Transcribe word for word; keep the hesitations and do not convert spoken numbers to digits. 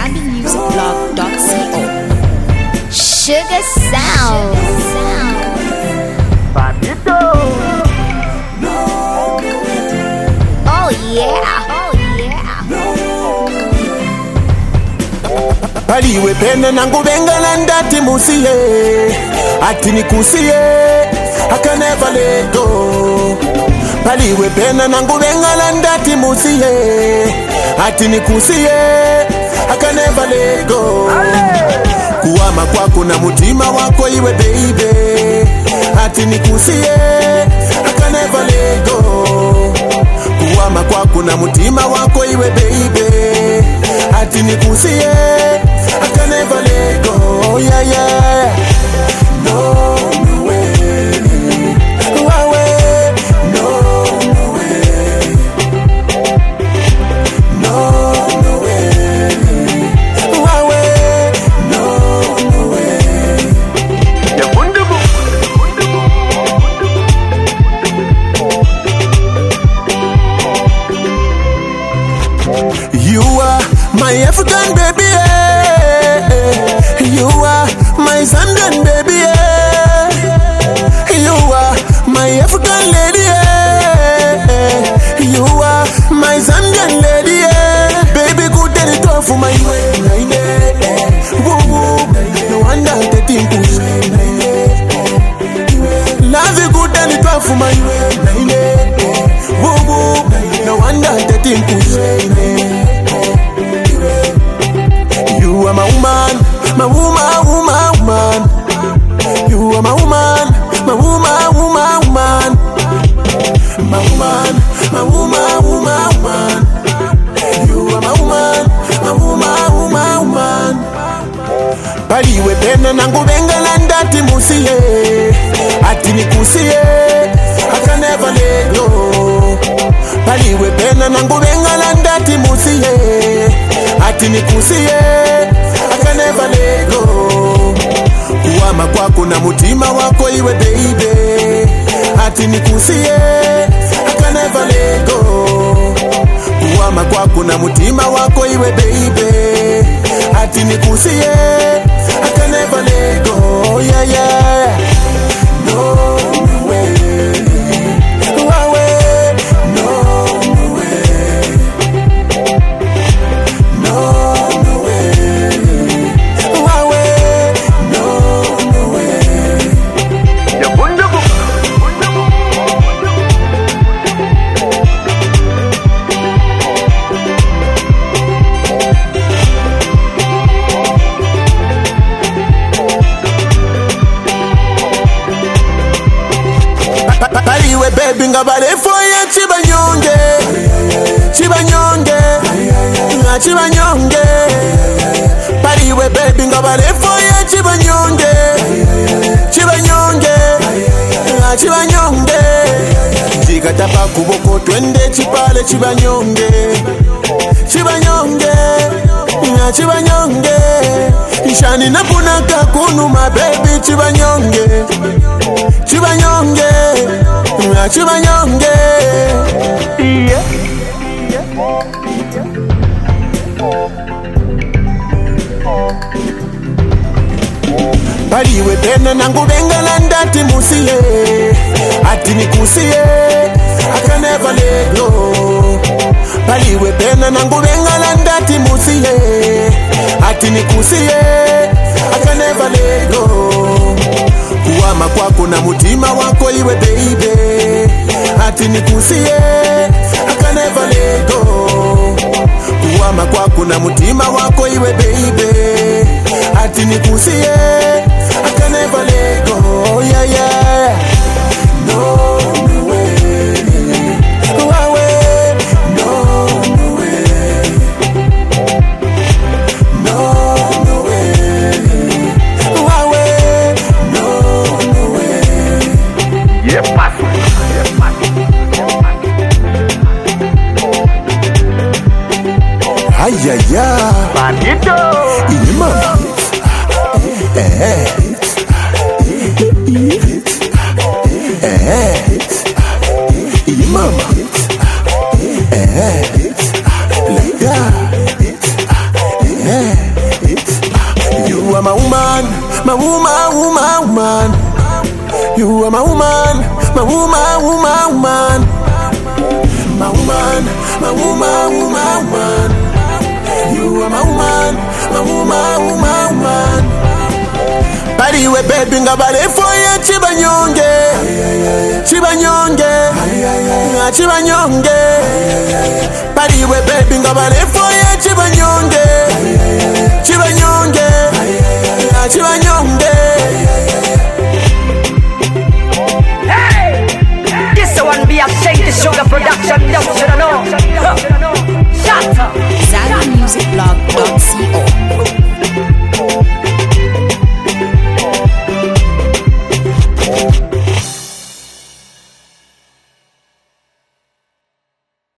zambi music blog dot co. Sugar Sound. Oh yeah. Oh yeah. Paliwe pena nangu bengala ndati musiye ati nikusiye I can never let go. Paliwe pena nangu bengala ndati musiye ati nikusiye I can never let go. Kuwama kwako na mutima wako iwe baby ati nikusiye I can never let go. Kuwama kwako na mutima wako iwe baby ati nikusiye I can never let go. Yeah yeah. No no way. No way. No no way. No no way. No way. No no way. Ya bundubu. You are my African baby, yeah. You are my Zambian baby, yeah. You are my African lady, yeah. You are my Zambian lady, yeah. Baby, good day to talk for my way. Woo woo, no wonder they think we love you good day to talk for my way. Woo woo, no wonder they think we You are my woman, my woman, woman, woman. You are my woman, my woman, woman, woman. My woman, my woman, woman, woman. You are my woman, my woman, woman, woman. Paliwe pena nangu bengala ndati musiye ati nikusiye I can never let go. Paliwe pena nangu bengala ndati musiye ati nikusiye I can never let go. Kuwama kwako na mutima wako iwe baby ati nikusiye I can never let go. Kuwama kwako na mutima wako iwe baby ati nikusiye I can never let go. Yeah yeah. No no way. No way. No no way. No no way. No way. No no way. Ya bundubu. Paliwe baby ngabale foye chibanyonge Chibanyonge Nga chibanyonge Paliwe baby ngabale foye chibanyonge Chibanyonge Nga chibanyonge Chikatapa kuboko twende chipale chibanyonge Chibanyonge Nga chibanyonge Nshani napunaka kunuma baby chibanyonge Chibanyonge Nga chibanyonge Yeah Paliwe pena nangu bengala ndati musiye ati nikusiye I can never let go. Paliwe pena nangu bengala ndati musiye ati nikusiye I can never let go. Kuwama kwako na mutima wako iwe baby ati nikusiye I can never let go. Kuwama kwako na mutima wako iwe baby ati nikusiye I can never let go. Yeah yeah. No no way. No way. No no way. No no way. No way. No no way. Yeah, pass. Yeah, pass. Ay ay ay. Panito. Ini mama. Eh eh. Eh, ini mama. Eh, like that. Eh. my woman, woman, woman. You are my woman, my woman, woman, woman. My woman, my woman, woman, woman. You are my woman, my woman, woman, woman. Bari we baby ngabale for ya chibanyonge, chibanyonge, chibanyonge. Bari we baby ngabale for ya chibanyonge, chibanyonge, chibanyonge.